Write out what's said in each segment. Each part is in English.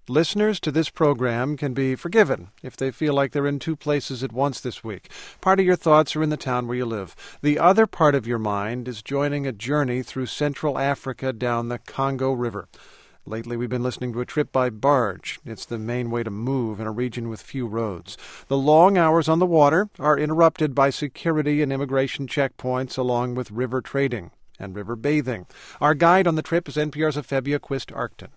Listeners to this program can be forgiven if they feel like they're in two places at once this week. Part of your thoughts are in the town where you live. The other part of your mind is joining a journey through Central Africa down the Congo River. Lately, we've been listening to a trip by barge. It's the main way to move in a region with few roads. The long hours on the water are interrupted by security and immigration checkpoints along with river trading and river bathing. Our guide on the trip is NPR's Afebia Quist-Arcton.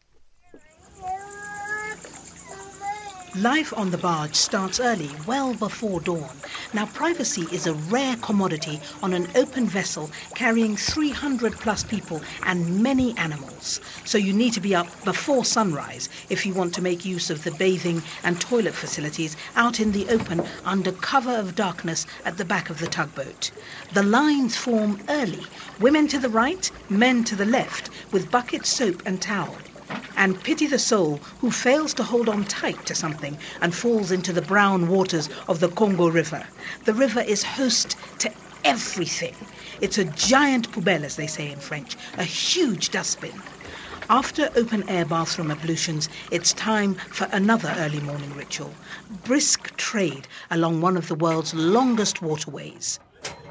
Life on the barge starts early, well before dawn. Now, privacy is a rare commodity on an open vessel carrying 300-plus people and many animals. So you need to be up before sunrise if you want to make use of the bathing and toilet facilities out in the open under cover of darkness at the back of the tugboat. The lines form early, women to the right, men to the left, with bucket, soap and towel. And pity the soul who fails to hold on tight to something and falls into the brown waters of the Congo River. The river is host to everything. It's a giant poubelle, as they say in French, a huge dustbin. After open-air bathroom ablutions, it's time for another early morning ritual. Brisk trade along one of the world's longest waterways.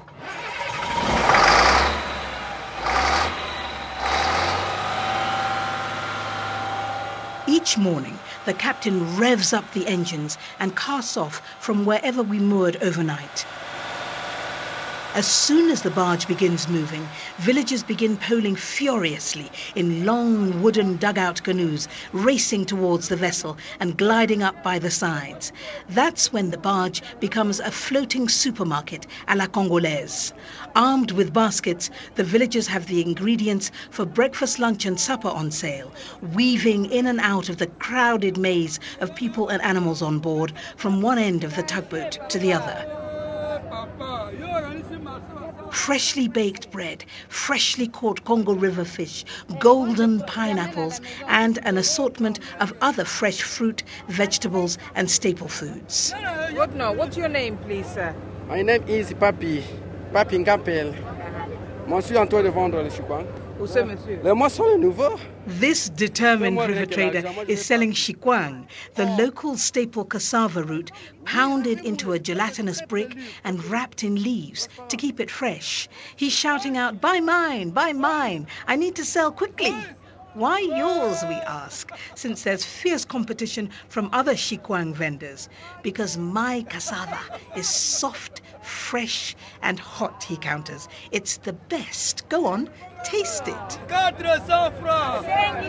Each morning, the captain revs up the engines and casts off from wherever we moored overnight. As soon as the barge begins moving, villagers begin poling furiously in long wooden dugout canoes, racing towards the vessel and gliding up by the sides. That's when the barge becomes a floating supermarket à la Congolaise. Armed with baskets, the villagers have the ingredients for breakfast, lunch and supper on sale, weaving in and out of the crowded maze of people and animals on board from one end of the tugboat to the other. Freshly baked bread, freshly caught Congo River fish, golden pineapples, and an assortment of other fresh fruit, vegetables, and staple foods. What's your name, please, sir? My name is Papi Ngapel. Monsieur Antoine de Vendre le Chikwang. Le moisson le nouveau. This determined river trader is selling chikwang, the local staple cassava root, pounded into a gelatinous brick and wrapped in leaves to keep it fresh. He's shouting out, "Buy mine, buy mine. I need to sell quickly." Why yours, we ask, since there's fierce competition from other chikwang vendors. Because my cassava is soft, fresh and hot, he counters. It's the best. Go on, taste it. 400 francs.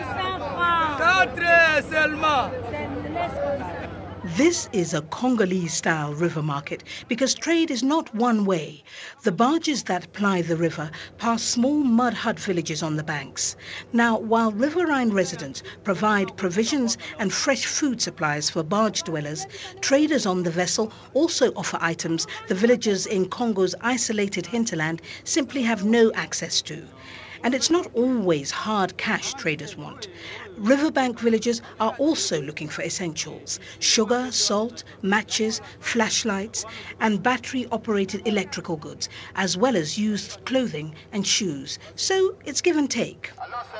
4 seulement. This is a Congolese-style river market because trade is not one way. The barges that ply the river pass small mud hut villages on the banks. Now, while riverine residents provide provisions and fresh food supplies for barge dwellers, traders on the vessel also offer items the villagers in Congo's isolated hinterland simply have no access to. And it's not always hard cash traders want. Riverbank villagers are also looking for essentials: sugar, salt, matches, flashlights, and battery-operated electrical goods, as well as used clothing and shoes. So it's give and take.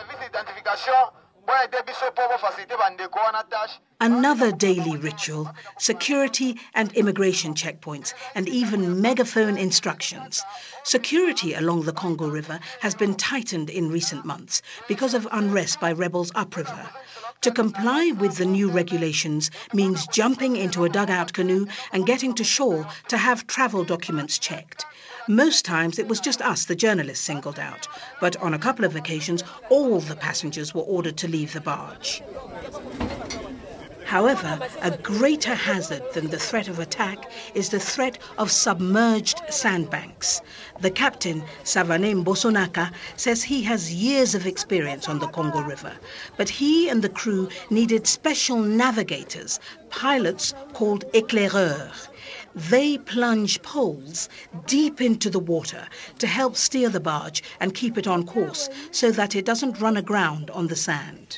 Another daily ritual: security and immigration checkpoints, and even megaphone instructions. Security along the Congo River has been tightened in recent months because of unrest by rebels upriver. To comply with the new regulations means jumping into a dugout canoe and getting to shore to have travel documents checked. Most times it was just us, the journalists, singled out, but on a couple of occasions all the passengers were ordered to leave the barge. However, a greater hazard than the threat of attack is the threat of submerged sandbanks. The captain, Savané Mbosonaka, says he has years of experience on the Congo River, but he and the crew needed special navigators, pilots called éclaireurs. They plunge poles deep into the water to help steer the barge and keep it on course so that it doesn't run aground on the sand.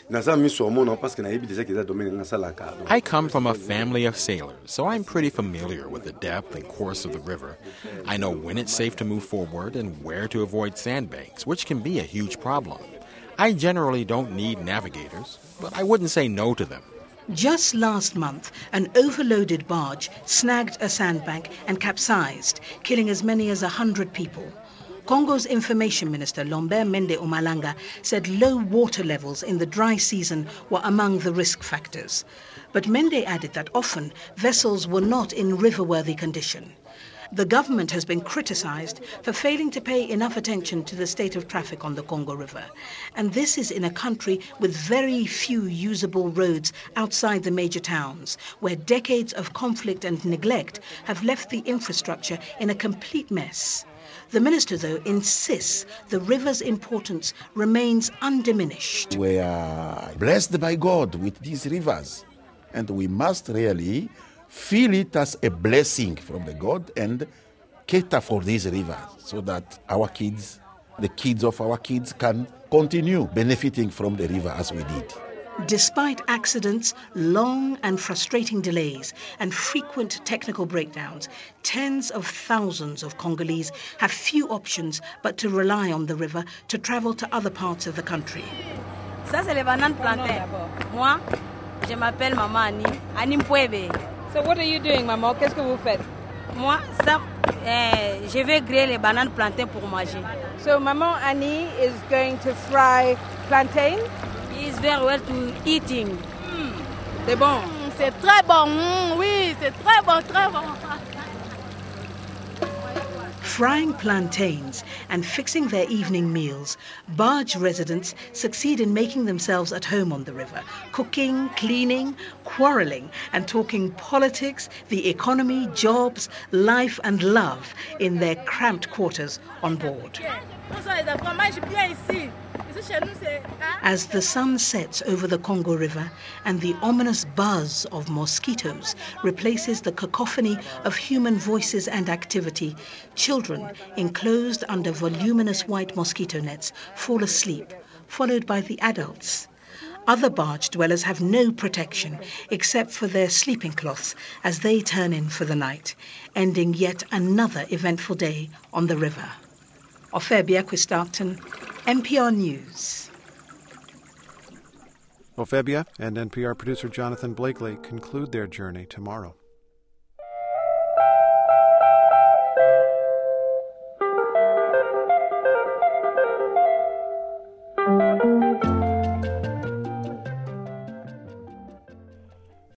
I come from a family of sailors, so I'm pretty familiar with the depth and course of the river. I know when it's safe to move forward and where to avoid sandbanks, which can be a huge problem. I generally don't need navigators. but I wouldn't say no to them. Just last month, an overloaded barge snagged a sandbank and capsized, killing as many as 100 people. Congo's information minister, Lambert Mende Omalanga, said low water levels in the dry season were among the risk factors. But Mende added that often vessels were not in river-worthy condition. The government has been criticized for failing to pay enough attention to the state of traffic on the Congo River. And this is in a country with very few usable roads outside the major towns, where decades of conflict and neglect have left the infrastructure in a complete mess. The minister, though, insists the river's importance remains undiminished. We are blessed by God with these rivers, and we must really feel it as a blessing from the God and cater for these rivers so that our kids, the kids of our kids, can continue benefiting from the river as we did. Despite accidents, long and frustrating delays, and frequent technical breakdowns, tens of thousands of Congolese have few options but to rely on the river to travel to other parts of the country. Ça, c'est les bananes plantains. Moi, je m'appelle Maman Annie Mpwebe. So what are you doing, maman? Qu'est-ce que vous faites? Moi, je vais griller les bananes plantains pour manger. So Maman Annie is going to fry plantain? It's very well to eating. C'est bon? C'est très bon, oui, c'est très bon, très bon. Frying plantains and fixing their evening meals, barge residents succeed in making themselves at home on the river, cooking, cleaning, quarrelling, and talking politics, the economy, jobs, life and love in their cramped quarters on board. As the sun sets over the Congo River and the ominous buzz of mosquitoes replaces the cacophony of human voices and activity, children enclosed under voluminous white mosquito nets fall asleep, followed by the adults. Other barge dwellers have no protection except for their sleeping cloths as they turn in for the night, ending yet another eventful day on the river. Ophebia Quistarton, NPR News. Ophebia and NPR producer Jonathan Blakely conclude their journey tomorrow.